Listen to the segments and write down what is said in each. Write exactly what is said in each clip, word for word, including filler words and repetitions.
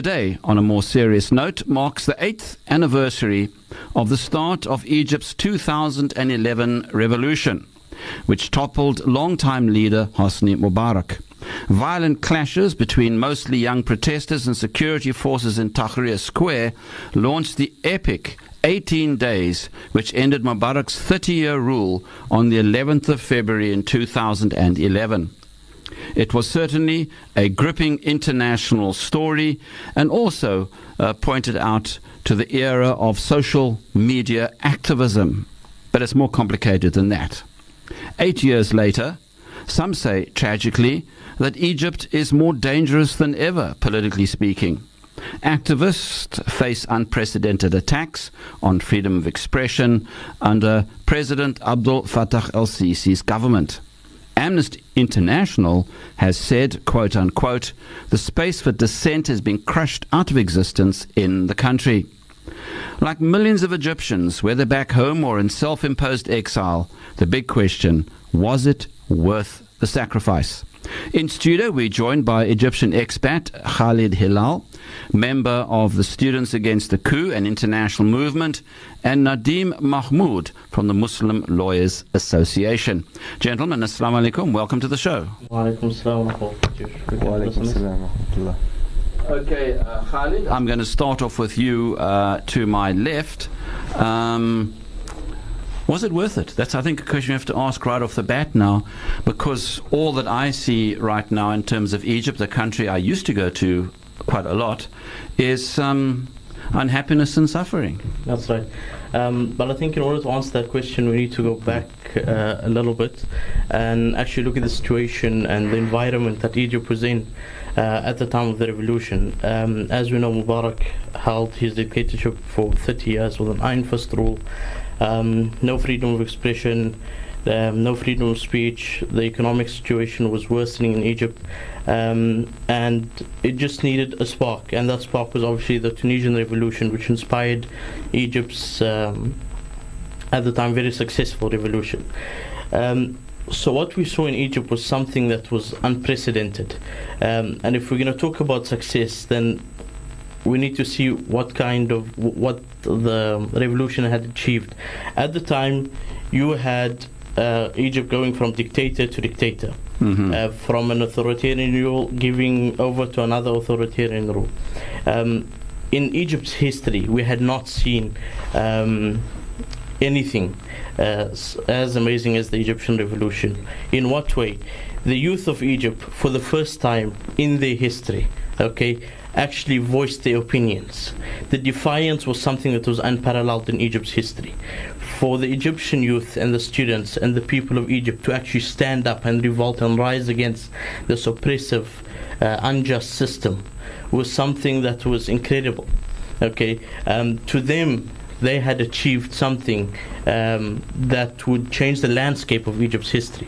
today, on a more serious note, marks the eighth anniversary of the start of Egypt's two thousand eleven revolution, which toppled longtime leader Hosni Mubarak. Violent clashes between mostly young protesters and security forces in Tahrir Square launched the epic eighteen days which ended Mubarak's thirty-year rule on the eleventh of February in two thousand eleven. It was certainly a gripping international story and also uh, pointed out to the era of social media activism. But it's more complicated than that. Eight years later, some say tragically that Egypt is more dangerous than ever, politically speaking. Activists face unprecedented attacks on freedom of expression under President Abdel Fattah el-Sisi's government. Amnesty International has said, quote unquote, the space for dissent has been crushed out of existence in the country. Like millions of Egyptians, whether back home or in self-imposed exile, the big question, was it worth the sacrifice? In studio, we're joined by Egyptian expat Khalid Hilal, member of the Students Against the Coup, an international movement, and Nadim Mahmoud from the Muslim Lawyers Association. Gentlemen, assalamu alaikum. Welcome to the show. Wa alaikum assalam wa rahmatullah. Okay, uh, Khalid, I'm going to start off with you uh, to my left. Um, Was it worth it? That's, I think, a question you have to ask right off the bat now, because all that I see right now in terms of Egypt, the country I used to go to quite a lot, is um, unhappiness and suffering. That's right. Um, but I think in order to answer that question, we need to go back uh, a little bit and actually look at the situation and the environment that Egypt was in uh, at the time of the revolution. Um, as we know, Mubarak held his dictatorship for thirty years with an iron fist rule. Um, no freedom of expression, um, no freedom of speech. The economic situation was worsening in Egypt, um, and it just needed a spark, and that spark was obviously the Tunisian revolution, which inspired Egypt's, um, at the time, very successful revolution. Um, so what we saw in Egypt was something that was unprecedented, um, and if we're going to talk about success, then we need to see what kind of what the revolution had achieved. At the time, you had uh, Egypt going from dictator to dictator, mm-hmm. uh, from an authoritarian rule giving over to another authoritarian rule. Um, in Egypt's history, we had not seen um, anything as, as amazing as the Egyptian revolution. In what way? The youth of Egypt, for the first time in their history, okay, actually voiced their opinions. The defiance was something that was unparalleled in Egypt's history. For the Egyptian youth and the students and the people of Egypt to actually stand up and revolt and rise against this oppressive, uh, unjust system was something that was incredible. Okay, um, to them, they had achieved something um, that would change the landscape of Egypt's history.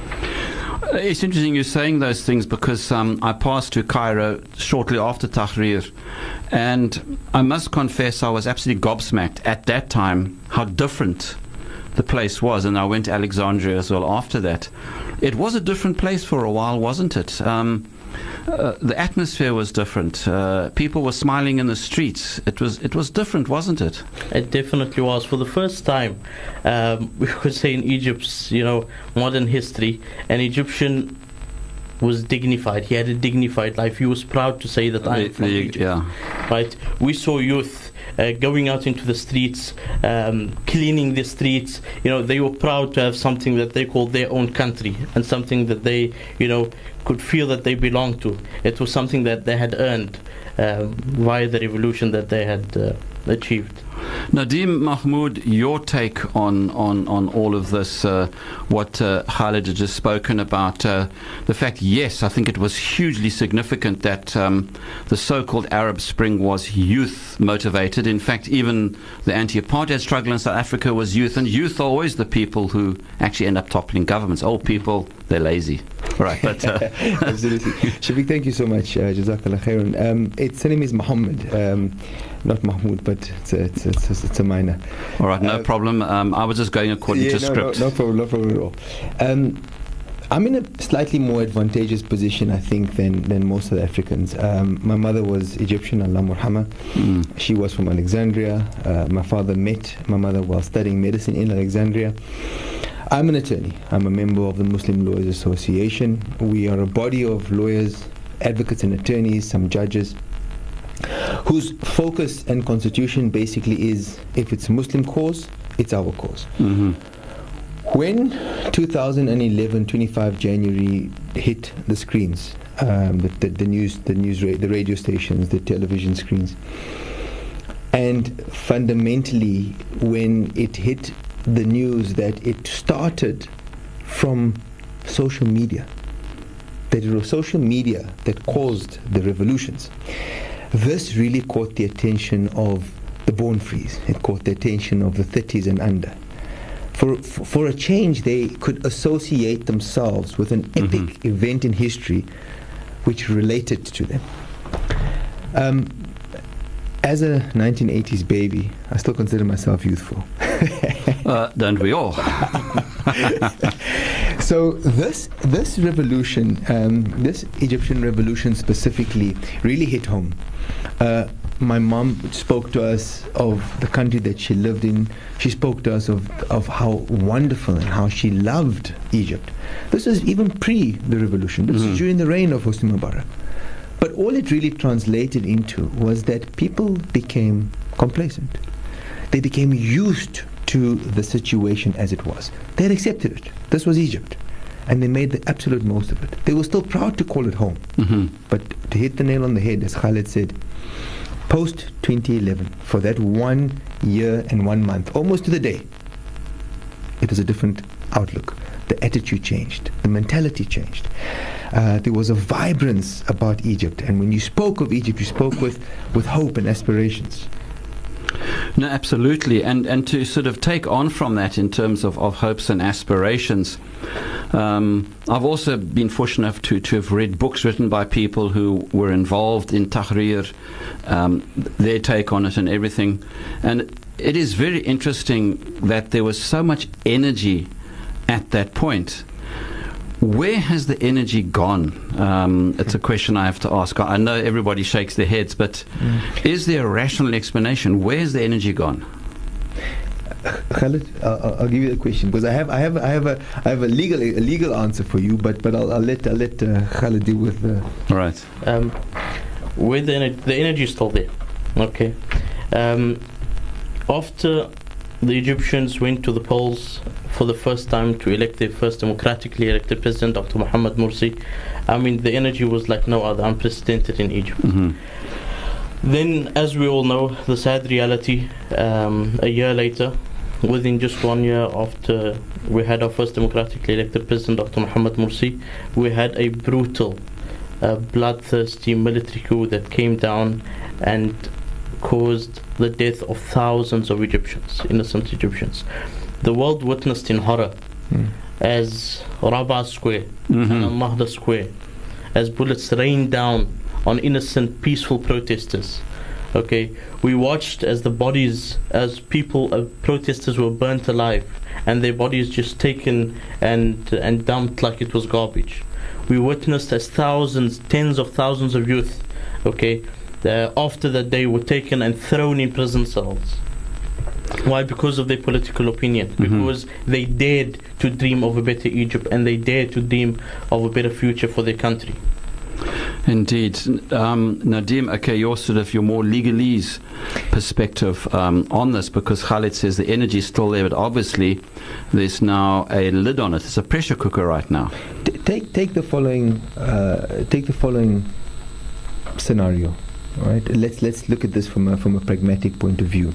It's interesting you're saying those things, because um, I passed to Cairo shortly after Tahrir, and I must confess I was absolutely gobsmacked at that time how different the place was, and I went to Alexandria as well after that. It was a different place for a while, wasn't it? Um, uh, the atmosphere was different. Uh, people were smiling in the streets. It was it was different, wasn't it? It definitely was. For the first time, um, we could say in Egypt's, you know, modern history, an Egyptian was dignified. He had a dignified life. He was proud to say that I'm from Egypt. Yeah. Right. We saw youth uh, going out into the streets, um, cleaning the streets. You know, they were proud to have something that they called their own country, and something that they, you know, could feel that they belonged to. It was something that they had earned um, via the revolution that they had uh, achieved. Nadim Mahmoud, your take on, on, on all of this, uh, what uh, Khalid had just spoken about, uh, the fact, yes, I think it was hugely significant that um, the so-called Arab Spring was youth-motivated. In fact, even the anti-apartheid struggle in South Africa was youth, and youth are always the people who actually end up toppling governments. Old people, they're lazy. Right, but uh, absolutely. Shafiq, thank you so much. Uh, Jazakallah khairan. Um, its name is Muhammad, um, not Mahmoud, but it's a, it's, a, it's a minor. All right, no uh, problem. Um, I was just going according yeah, to no, script. No, no problem, no problem at all. Um, I'm in a slightly more advantageous position, I think, than, than most South Africans. Um, my mother was Egyptian, Allah Murhama. Mm. She was from Alexandria. Uh, my father met my mother while studying medicine in Alexandria. I'm an attorney. I'm a member of the Muslim Lawyers Association. We are a body of lawyers, advocates and attorneys, some judges, whose focus and constitution basically is, if it's a Muslim cause, it's our cause. Mm-hmm. When two thousand eleven, twenty-fifth of January hit the screens, um, the, the, the news, the news, ra- the radio stations, the television screens, and fundamentally when it hit the news that it started from social media, that it was social media that caused the revolutions, this really caught the attention of the Born Frees. It caught the attention of the thirties and under. For, for, for a change, they could associate themselves with an epic mm-hmm. event in history which related to them. Um, as a nineteen eighties baby, I still consider myself youthful. uh, don't we all? So this this revolution, um, this Egyptian revolution specifically, really hit home. Uh, my mom spoke to us of the country that she lived in. She spoke to us of, of how wonderful and how she loved Egypt. This was even pre the revolution. This mm-hmm. was during the reign of Hosni Mubarak. But all it really translated into was that people became complacent. They became used to the situation as it was. They had accepted it. This was Egypt. And they made the absolute most of it. They were still proud to call it home. Mm-hmm. But to hit the nail on the head, as Khalid said, post twenty eleven, for that one year and one month, almost to the day, it was a different outlook. The attitude changed. The mentality changed. Uh, there was a vibrance about Egypt. And when you spoke of Egypt, you spoke with, with hope and aspirations. No, absolutely. And and to sort of take on from that in terms of, of hopes and aspirations, um, I've also been fortunate enough to, to have read books written by people who were involved in Tahrir, um, their take on it and everything. And it is very interesting that there was so much energy at that point. Where has the energy gone? Um, it's a question I have to ask. I know everybody shakes their heads, but mm. is there a rational explanation? Where's the energy gone? Khalid, I'll, I'll give you the question because I have, I have, I have a, I have a legal, a legal answer for you, but but I'll, I'll let, I'll let uh, Khalid deal with. Uh, All right. Um, where the energy, the energy is still there. Okay. Um, after the Egyptians went to the polls for the first time to elect their first democratically elected president, Doctor Mohamed Morsi. I mean, the energy was like no other, unprecedented in Egypt. Mm-hmm. Then, as we all know, the sad reality, um, a year later, within just one year after we had our first democratically elected president, Doctor Mohamed Morsi, we had a brutal, uh, bloodthirsty military coup that came down and caused the death of thousands of Egyptians, innocent Egyptians. The world witnessed in horror mm. as Rabaa Square mm-hmm. and Al-Nahda Square, as bullets rained down on innocent, peaceful protesters. Okay, we watched as the bodies, as people, uh, protesters were burnt alive, and their bodies just taken and and dumped like it was garbage. We witnessed as thousands, tens of thousands of youth, okay, Uh, after that day were taken and thrown in prison cells. Why? Because of their political opinion. Mm-hmm. Because they dared to dream of a better Egypt and they dared to dream of a better future for their country. Indeed. Um, Nadeem, okay, your sort of your more legalese perspective um, on this, because Khalid says the energy is still there, but obviously there's now a lid on it. It's a pressure cooker right now. T- take take the following uh, take the following scenario. Right. Let's let's look at this from a from a pragmatic point of view.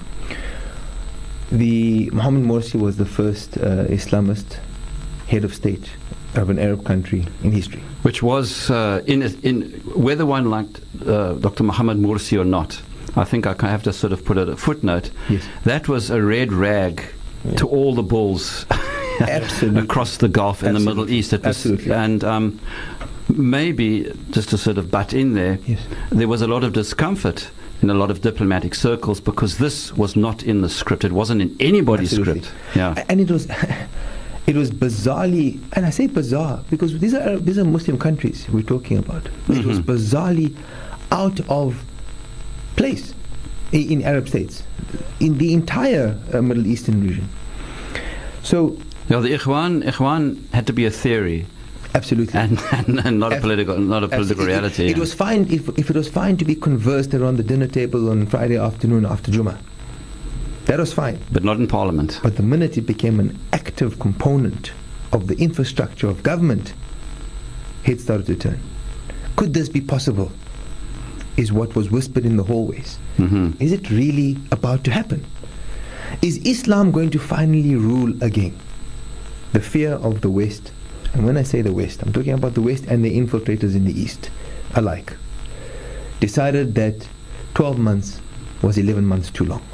The Mohamed Morsi was the first uh, Islamist head of state of an Arab country in history. Which was uh, in in whether one liked uh, Doctor Mohamed Morsi or not. I think I have to sort of put a footnote. Yes. That was a red rag yeah. to all the bulls Absolutely. across the Gulf and Absolutely. the Middle East. It was, Absolutely. And um, maybe, just to sort of butt in there, yes. there was a lot of discomfort in a lot of diplomatic circles because this was not in the script. It wasn't in anybody's Absolutely. script. Yeah. And it was It was bizarrely, and I say bizarre because these are these are Muslim countries we're talking about. Mm-hmm. It was bizarrely out of place in, in Arab states, in the entire uh, Middle Eastern region. So, yeah, the Ikhwan, Ikhwan had to be a theory. Absolutely, and, and, and not a political, not a political Absolutely. reality. It, it yeah. was fine if if it was fine to be conversed around the dinner table on Friday afternoon after Jummah. That was fine. But not in Parliament. But the minute it became an active component of the infrastructure of government, heads started to turn. Could this be possible? Is what was whispered in the hallways. Mm-hmm. Is it really about to happen? Is Islam going to finally rule again? The fear of the West, and when I say the West, I'm talking about the West and the infiltrators in the East alike, decided that twelve months was eleven months too long.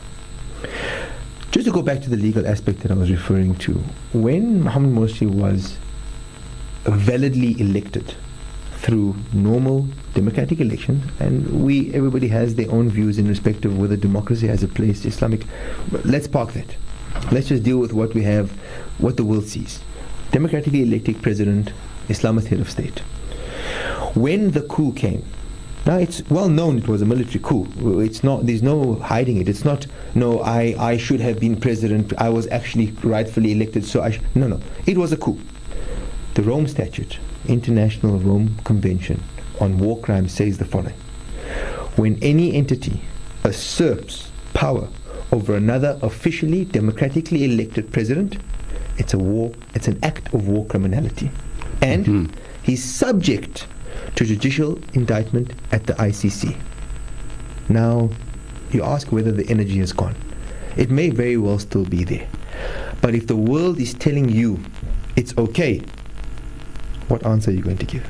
Just to go back to the legal aspect that I was referring to, when Mohamed Morsi was validly elected through normal democratic elections, and we everybody has their own views in respect of whether democracy has a place, Islamic, let's park that. Let's just deal with what we have, what the world sees. Democratically elected president, Islamist head of state. When the coup came, now it's well known it was a military coup. It's not, there's no hiding it. It's not, no, I, I should have been president, I was actually rightfully elected, so I sh-. No, no, it was a coup. The Rome Statute, International Rome Convention on War Crimes says the following: when any entity usurps power over another officially democratically elected president, it's a war, it's an act of war criminality. And mm-hmm. he's subject to judicial indictment at the I C C. Now, you ask whether the energy is gone. It may very well still be there. But if the world is telling you it's okay, what answer are you going to give?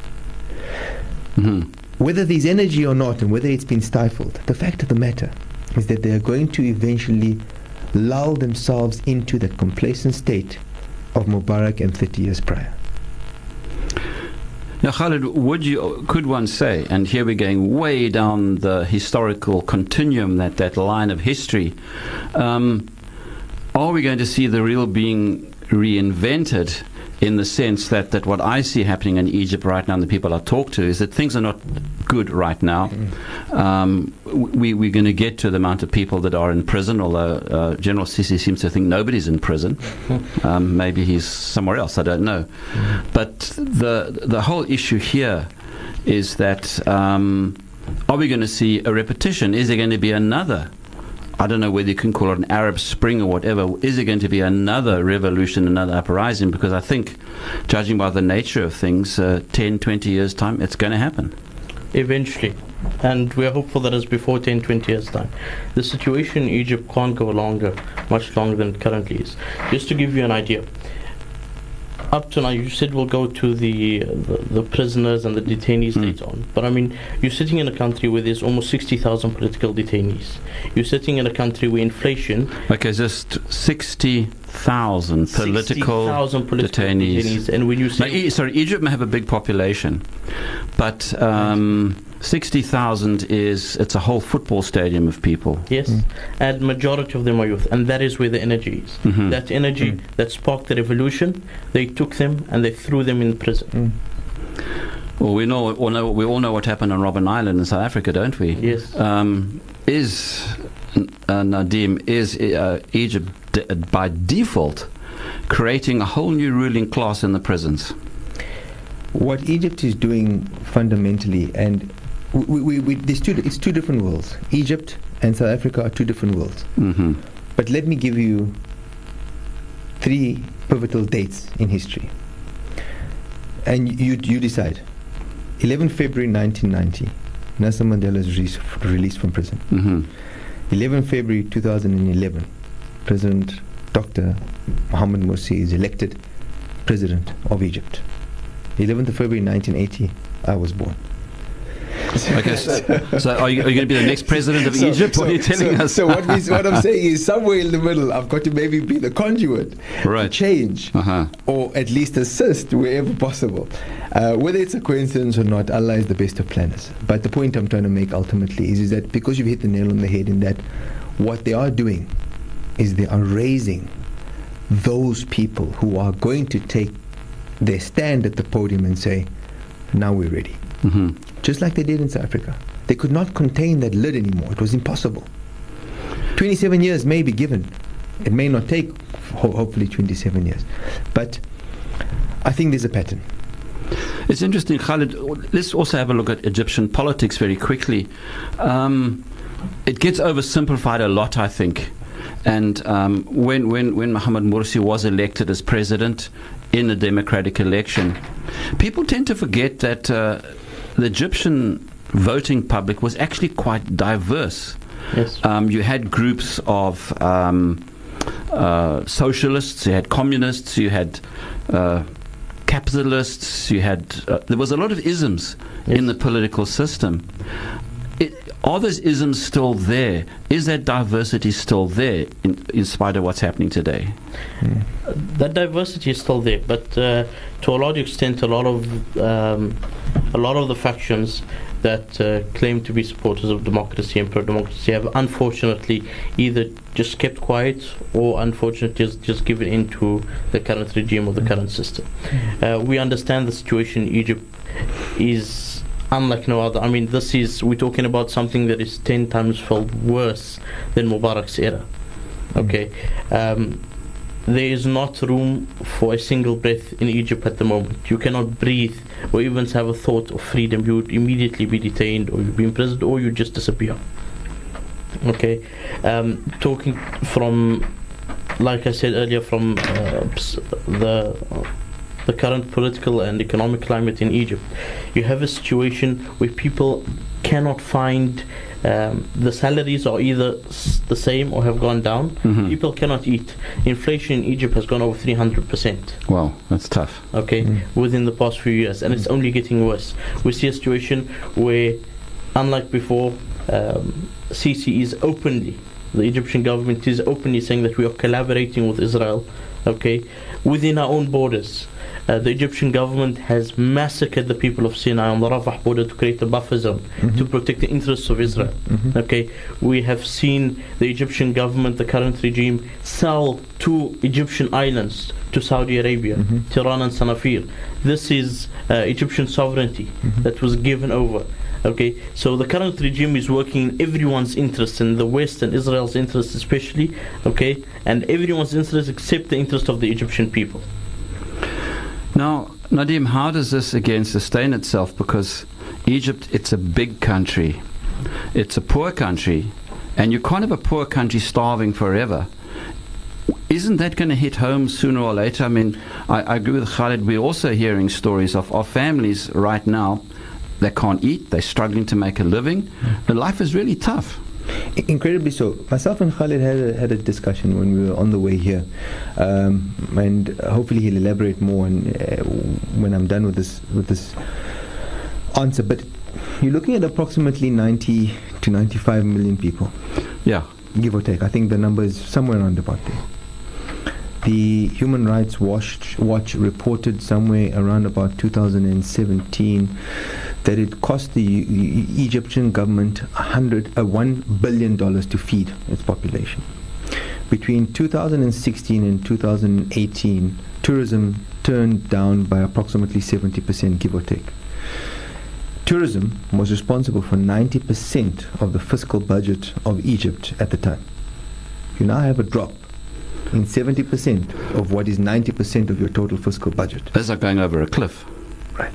Mm-hmm. Whether there's energy or not, and whether it's been stifled, the fact of the matter is that they are going to eventually lull themselves into that complacent state of Mubarak and thirty years prior. Now, Khalid, would you, could one say, and here we're going way down the historical continuum, that, that line of history, um, are we going to see the real being reinvented in the sense that, that what I see happening in Egypt right now and the people I talk to is that things are not good right now. Um, we, we're going to get to the amount of people that are in prison, although uh, General Sisi seems to think nobody's in prison. Um, maybe he's somewhere else, I don't know. But the, the whole issue here is that um, are we going to see a repetition? Is there going to be another, I don't know whether you can call it an Arab Spring or whatever, is there going to be another revolution, another uprising? Because I think, judging by the nature of things, uh, ten, twenty years' time, it's going to happen. Eventually. And we are hopeful that it's before ten, twenty years' time. The situation in Egypt can't go longer, much longer than it currently is. Just to give you an idea, up to now, you said we'll go to the, the, the prisoners and the detainees mm. later on. But I mean, you're sitting in a country where there's almost sixty thousand political detainees. You're sitting in a country where inflation... Okay, just sixty thousand political, sixty thousand political detainees. detainees. And when you say... Now, e- sorry, Egypt may have a big population, but... Um, sixty thousand is, it's a whole football stadium of people. Yes, mm. and majority of them are youth, and that is where the energy is. Mm-hmm. That energy mm. that sparked the revolution, they took them and they threw them in prison. Mm. Well, we know, all know, we all know what happened on Robben Island in South Africa, don't we? Yes. Um, is, uh, Nadeem, is uh, Egypt d- by default creating a whole new ruling class in the prisons? What Egypt is doing fundamentally, and We, we, we, there's two, it's two different worlds. Egypt and South Africa are two different worlds. Mm-hmm. But let me give you three pivotal dates in history. And you, you decide. eleventh of February nineteen ninety, Nelson Mandela is re- released from prison. Mm-hmm. eleventh of February two thousand eleven, President Doctor Mohamed Morsi is elected President of Egypt. eleventh of February nineteen eighty, I was born. Okay, so, so are you, are you going to be the next president of so, Egypt? So, what are you telling so, us? So what, we, what I'm saying is, somewhere in the middle, I've got to maybe be the conduit right. to change, uh-huh. or at least assist wherever possible. Uh, whether it's a coincidence or not, Allah is the best of planners. But the point I'm trying to make ultimately is, is that because you've hit the nail on the head in that what they are doing is they are raising those people who are going to take their stand at the podium and say, now we're ready. Mm-hmm. Just like they did in South Africa. They could not contain that lid anymore. It was impossible. twenty-seven years may be given. It may not take, ho- hopefully, twenty-seven years. But I think there's a pattern. It's interesting, Khalid. Let's also have a look at Egyptian politics very quickly. Um, it gets oversimplified a lot, I think. And um, when, when, when Mohamed Morsi was elected as president in a democratic election, people tend to forget that uh, the Egyptian voting public was actually quite diverse. Yes. Um, you had groups of um, uh, socialists, you had communists, you had uh, capitalists, you had uh, there was a lot of isms yes. in the political system. It, are those isms still there? Is that diversity still there in, in spite of what's happening today? Mm. Uh, that diversity is still there, but uh, to a large extent, a lot of um, a lot of the factions that uh, claim to be supporters of democracy and pro-democracy have unfortunately either just kept quiet or unfortunately just, just given in to the current regime or the current system. Uh, we understand the situation in Egypt is unlike no other. I mean, this is, we're talking about something that is ten times fold worse than Mubarak's era. Okay. Um, there is not room for a single breath in Egypt at the moment. You cannot breathe or even have a thought of freedom. You would immediately be detained, or you'd be imprisoned, or you just disappear. Okay, um, talking from, like I said earlier, from uh, the the current political and economic climate in Egypt, you have a situation where people cannot find. Um, the salaries are either s- the same or have gone down. Mm-hmm. People cannot eat. Inflation in Egypt has gone over three hundred percent. Wow, that's tough. Okay, mm. within the past few years, and mm. it's only getting worse. We see a situation where, unlike before, um, Sisi is openly, the Egyptian government is openly saying that we are collaborating with Israel, okay, within our own borders. Uh, the Egyptian government has massacred the people of Sinai on the Rafah border to create a buffer zone mm-hmm. to protect the interests of Israel. Mm-hmm. Okay, we have seen the Egyptian government, the current regime, sell two Egyptian islands to Saudi Arabia, mm-hmm. Tiran and Sanafir. This is uh, Egyptian sovereignty mm-hmm. that was given over. Okay, so the current regime is working in everyone's interest, in the West and Israel's interest especially. Okay, and everyone's interest except the interest of the Egyptian people. Now, Nadim, how does this again sustain itself? Because Egypt, it's a big country. It's a poor country. And you can't have a poor country starving forever. Isn't that going to hit home sooner or later? I mean, I, I agree with Khalid. We're also hearing stories of, of families right now that can't eat. They're struggling to make a living. Mm. The life is really tough. Incredibly so. Myself and Khalid had a, had a discussion when we were on the way here, um, and hopefully he'll elaborate more on, uh, when I'm done with this with this answer. But you're looking at approximately ninety to ninety-five million people. Yeah, give or take. I think the number is somewhere around about there. The Human Rights Watch, Watch reported somewhere around about two thousand seventeen that it cost the e- Egyptian government a hundred, uh, one billion dollars to feed its population. Between two thousand sixteen and two thousand eighteen, tourism turned down by approximately seventy percent, give or take. Tourism was responsible for ninety percent of the fiscal budget of Egypt at the time. You now have a drop in seventy percent of what is ninety percent of your total fiscal budget. That's like going over a cliff. Right.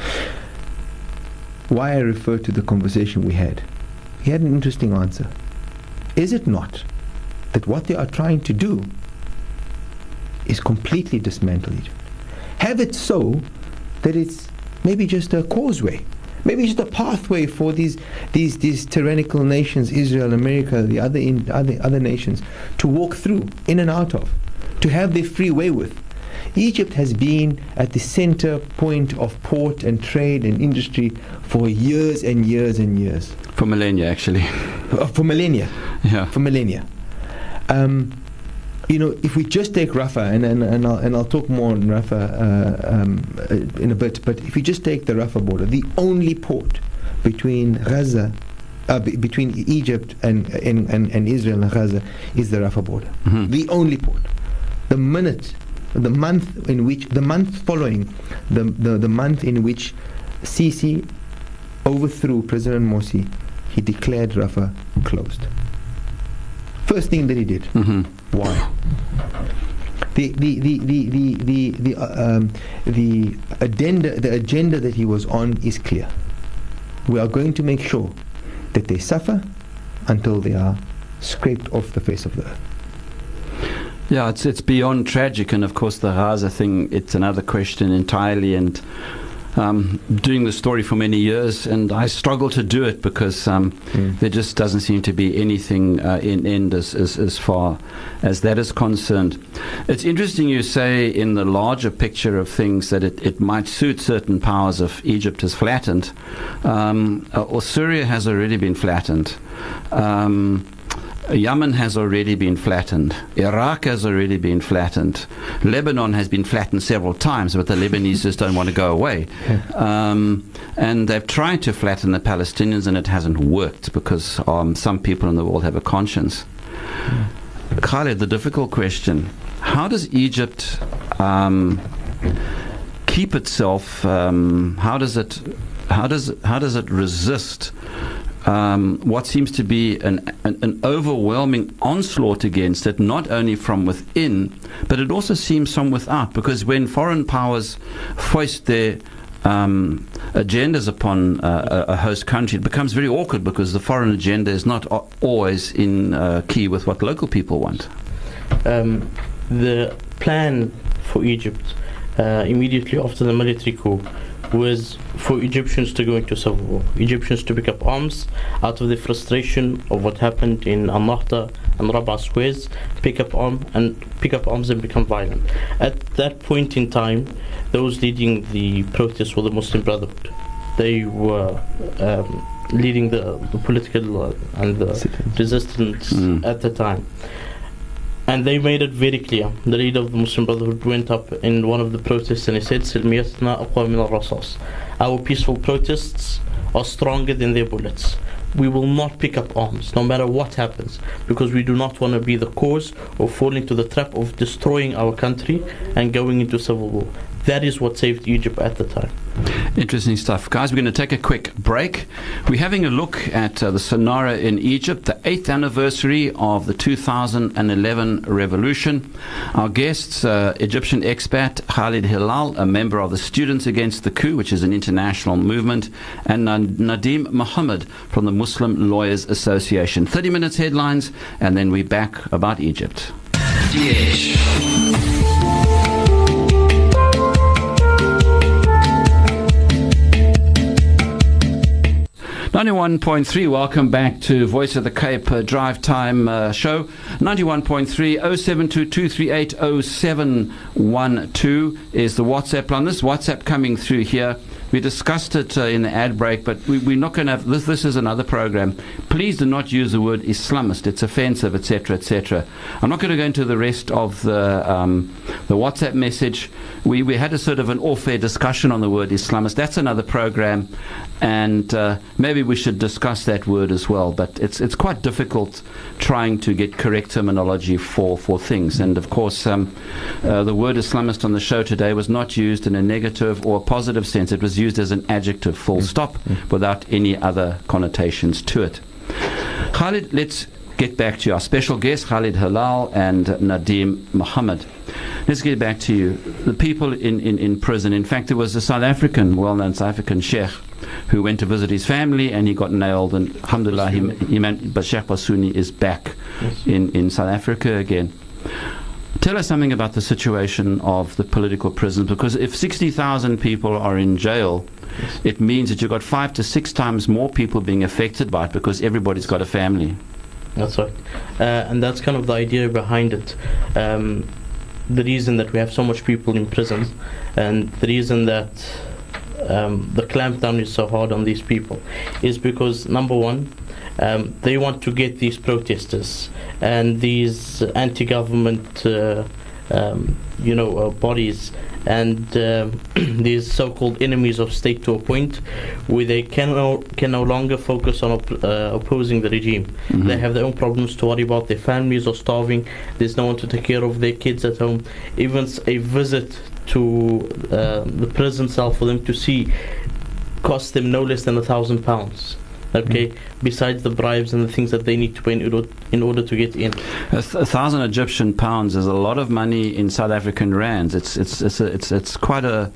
Why I refer to the conversation we had, he had an interesting answer. Is it not that what they are trying to do is completely dismantle Egypt? Have it so that it's maybe just a causeway, maybe just a pathway for these these these tyrannical nations, Israel, America, the other in, other other nations, to walk through, in and out of, to have their free way with. Egypt has been at the center point of port and trade and industry for years and years and years. For millennia, actually. Uh, for millennia. Yeah. For millennia. Um, you know, if we just take Rafah, and and, and, I'll, and I'll talk more on Rafah uh, um, in a bit, but if you just take the Rafah border, the only port between Gaza, uh, b- between Egypt and, and, and, and Israel and Gaza is the Rafah border. Mm-hmm. The only port. the minute, the month in which, the month following, the, the, the month in which Sisi overthrew President Morsi, he declared Rafah closed. First thing that he did. Mm-hmm. Why? The the the the the the the, uh, um, the agenda the agenda that he was on is clear. We are going to make sure that they suffer until they are scraped off the face of the earth. Yeah, it's it's beyond tragic, and of course the Gaza thing, it's another question entirely. And um, doing the story for many years, and I struggle to do it because um, mm. there just doesn't seem to be anything uh, in end as, as as far as that is concerned. It's interesting you say in the larger picture of things that it, it might suit certain powers if Egypt is flattened, um, or Syria has already been flattened. Um, Yemen has already been flattened. Iraq has already been flattened. Lebanon has been flattened several times, but the Lebanese just don't want to go away. Um, and they've tried to flatten the Palestinians, and it hasn't worked because um, some people in the world have a conscience. Yeah. Khalid, the difficult question: how does Egypt um, keep itself? Um, how does it? How does how does it resist Um, what seems to be an, an, an overwhelming onslaught against it, not only from within, but it also seems from without, because when foreign powers foist their um, agendas upon uh, a, a host country, it becomes very awkward because the foreign agenda is not a- always in uh, key with what local people want. Um, the plan for Egypt uh, immediately after the military coup was for Egyptians to go into civil war, Egyptians to pick up arms out of the frustration of what happened in Al-Nahda and Rabaa squares, pick up arm and pick up arms and become violent. At that point in time, those leading the protests were the Muslim Brotherhood. They were um, leading the, the political uh, and the resistance mm. at the time. And they made it very clear. The leader of the Muslim Brotherhood went up in one of the protests and he said, "Silmiyatna aqwa min al-rasas." Our peaceful protests are stronger than their bullets. We will not pick up arms, no matter what happens, because we do not want to be the cause of falling into the trap of destroying our country and going into civil war. That is what saved Egypt at the time. Interesting stuff. Guys, we're going to take a quick break. We're having a look at uh, the scenario in Egypt, the eighth anniversary of the two thousand eleven revolution. Our guests, uh, Egyptian expat Khalid Hilal, a member of the Students Against the Coup, which is an international movement, and uh, Nadeem Mohammed from the Muslim Lawyers Association. thirty minutes headlines, and then we're back about Egypt. D H. ninety-one point three, welcome back to Voice of the Cape uh, Drive Time uh, show. ninety-one point three, oh seven two two three eight oh seven one two is the WhatsApp line. This WhatsApp coming through here, we discussed it uh, in the ad break, but we, we're not going to have this. This is another program. Please do not use the word Islamist. It's offensive, et cetera, et cetera. I'm not going to go into the rest of the um, the WhatsApp message. We we had a sort of an off-air discussion on the word Islamist. That's another program, and uh, maybe we should discuss that word as well. But it's it's quite difficult trying to get correct terminology for, for things. And of course, um, uh, the word Islamist on the show today was not used in a negative or a positive sense. It was used as an adjective, full stop, without any other connotations to it. Khalid, let's get back to our special guests, Khalid Hilal and Nadeem Mohammed. Let's get back to you. The people in, in, in prison. In fact, there was a South African, well-known South African sheikh who went to visit his family and he got nailed. And alhamdulillah, he, he meant, but Sheikh Basuni is back yes. in, in South Africa again. Tell us something about the situation of the political prisoners, because if sixty thousand people are in jail, yes. it means that you've got five to six times more people being affected by it because everybody's got a family. That's right. Uh, and that's kind of the idea behind it. Um, the reason that we have so much people in prison and the reason that um, the clampdown is so hard on these people is because, number one, um, they want to get these protesters and these anti-government uh, um, you know, uh, bodies and uh, these so-called enemies of state to a point where they can no, can no longer focus on op- uh, opposing the regime. Mm-hmm. They have their own problems to worry about. Their families are starving. There's no one to take care of their kids at home. Even a visit to uh, the prison cell for them to see costs them no less than a thousand pounds. Okay, mm. besides the bribes and the things that they need to pay in order, in order to get in. A, th- a thousand Egyptian pounds is a lot of money in South African rands. It's it's it's a, it's it's quite a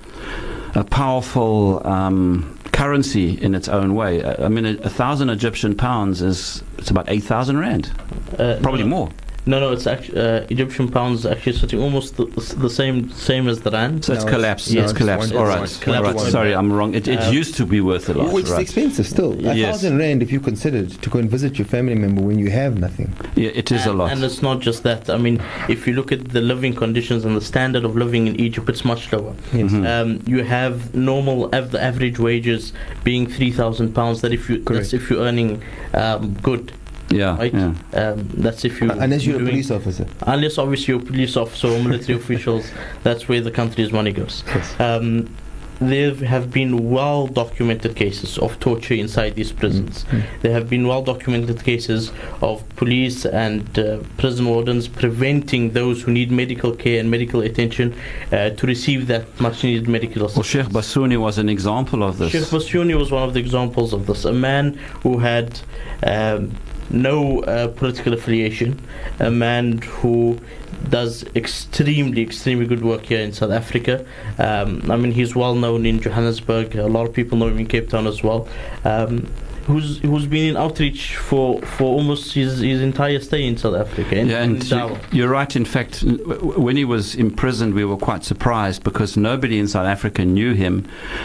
a powerful um, currency in its own way. I, I mean, a, a thousand Egyptian pounds is it's about eight thousand rand, uh, probably no. more. No, no, it's actually uh, Egyptian pounds actually sitting almost the, the same same as the rand. So it's no, collapsed. It's, no, it's it's collapsed. All right, it's all right. collapsed. Sorry, I'm wrong. It, it um, used to be worth a lot. Which right. is expensive still. A Yes. thousand rand if you consider it, to go and visit your family member when you have nothing. Yeah, it is and, a lot. And it's not just that. I mean, if you look at the living conditions and the standard of living in Egypt, it's much lower. Yes. Mhm. Um, you have normal, av- the average wages being three thousand pounds. That if you that's if you're earning um, good. Yeah, right. yeah. Um, that's if you. Uh, unless you're a doing, police officer. Unless obviously you're a police officer or military officials, that's where the country's money goes. Yes. Um, there have been well documented cases of torture inside these prisons. Mm. There have been well documented cases of police and uh, prison wardens preventing those who need medical care and medical attention uh, to receive that much needed medical Well, assistance. Sheikh Bassouni was an example of this. Sheikh Bassouni was one of the examples of this. A man who had um, no uh, political affiliation, a man who does extremely, extremely good work here in South Africa. Um, I mean, he's well known in Johannesburg. A lot of people know him in Cape Town as well. Um, who's who's been in outreach for, for almost his, his entire stay in South Africa. In, Yeah, and in you, you're right. In fact, w- w- when he was imprisoned, we were quite surprised because nobody in South Africa knew him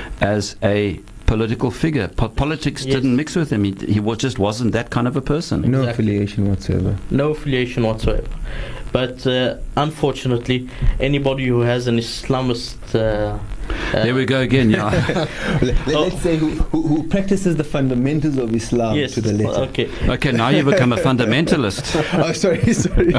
as a political figure. Po- politics Yes. didn't mix with him. He, he was just wasn't that kind of a person. No Exactly. affiliation whatsoever. No affiliation whatsoever. But uh, unfortunately, anybody who has an Islamist uh, uh, There we go again. Yeah. Let, Oh. us say who, who, who practices the fundamentals of Islam yes, to the letter. okay. Okay, now you become a fundamentalist. Oh, sorry, sorry.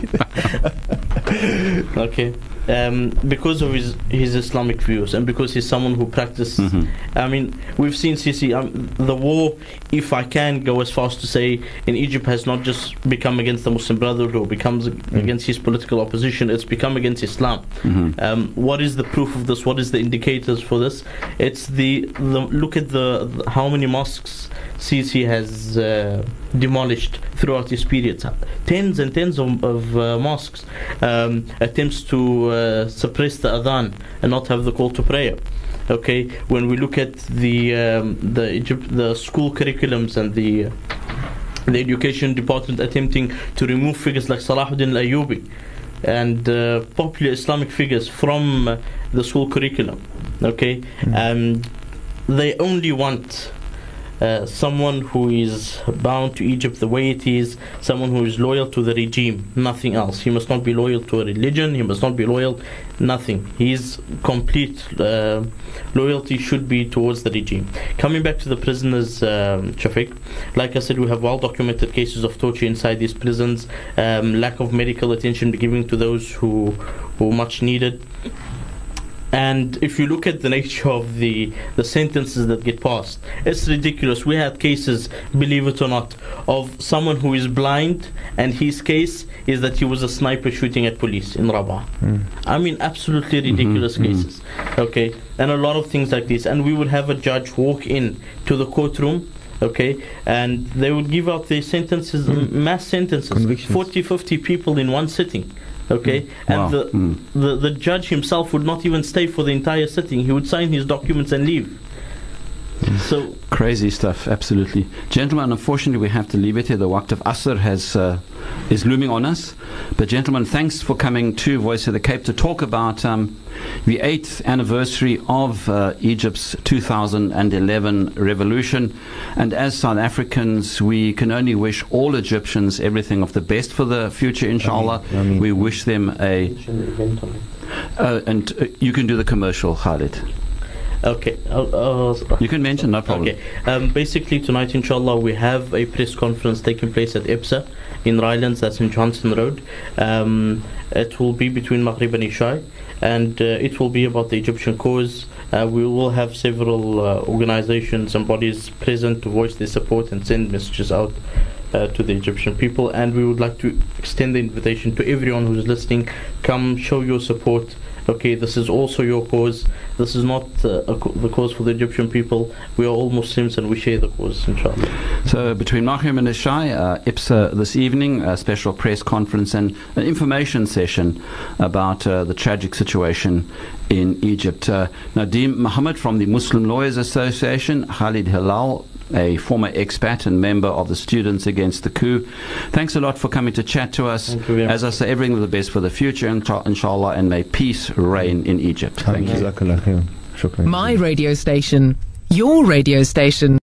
Okay. Um, because of his his Islamic views and because he's someone who practices. Mhm. I mean, we've seen Sisi. Um, the war, if I can go as far as to say, in Egypt has not just become against the Muslim Brotherhood or becomes Mm. against his political opposition. It's become against Islam. Mhm. Um, what is the proof of this? What is the indicators for this? It's the, the look at the, the how many mosques Sisi has uh, demolished throughout this period. Tens and tens of, of uh, mosques. Um, attempts to uh, suppress the adhan and not have the call to prayer. Okay, when we look at the um, the Egypt, the school curriculums and the the education department attempting to remove figures like Salahuddin al-Ayyubi and uh, popular Islamic figures from uh, the school curriculum. Okay, Mm. um, they only want uh, someone who is bound to Egypt the way it is, someone who is loyal to the regime, nothing else. He must not be loyal to a religion, he must not be loyal, nothing. His complete uh, loyalty should be towards the regime. Coming back to the prisoners, um, Shafiq, like I said, we have well documented cases of torture inside these prisons, um, lack of medical attention given to those who, who much needed. And if you look at the nature of the, the sentences that get passed, it's ridiculous. We had cases, believe it or not, of someone who is blind, and his case is that he was a sniper shooting at police in Rabah. Mm. I mean, absolutely ridiculous Mhm, mhm. cases. Okay, and a lot of things like this. And we would have a judge walk in to the courtroom, okay, and they would give out their sentences, Mm. mass sentences, Convictions. forty, fifty people in one sitting. Okay, and Wow. the, Mm. the the judge himself would not even stay for the entire sitting. He would sign his documents and leave. So Crazy stuff, absolutely. Gentlemen, unfortunately, we have to leave it here. The Waqt of Asr has, uh, is looming on us. But, gentlemen, thanks for coming to Voice of the Cape to talk about um, the eighth anniversary of uh, Egypt's two thousand eleven revolution. And as South Africans, we can only wish all Egyptians everything of the best for the future, inshallah. Ameen. Ameen. We wish them a... Uh, and uh, you can do the commercial, Khalid. Okay. Uh, uh, You can mention, no problem. Okay. Um, basically, tonight, inshallah, we have a press conference taking place at IPSA in Rylands, that's in Johnson Road. Um, it will be between Maghrib and Isha, and uh, it will be about the Egyptian cause. Uh, we will have several uh, organizations and bodies present to voice their support and send messages out uh, to the Egyptian people. And we would like to extend the invitation to everyone who's listening. Come show your support. Okay, this is also your cause. This is not uh, a co- the cause for the Egyptian people. We are all Muslims and we share the cause, inshallah. So between Maghrib and Isha, uh, IPSA this evening, a special press conference and an information session about uh, the tragic situation in Egypt. Uh, Nadeem Mohammed from the Muslim Lawyers Association, Khalid Hilal, a former expat and member of the Students Against the Coup. Thanks a lot for coming to chat to us. Thank you very As I say, everything of the best for the future, inshallah, and may peace reign in Egypt. Thank you. Jazakallah khair. Shukran. My radio station, your radio station.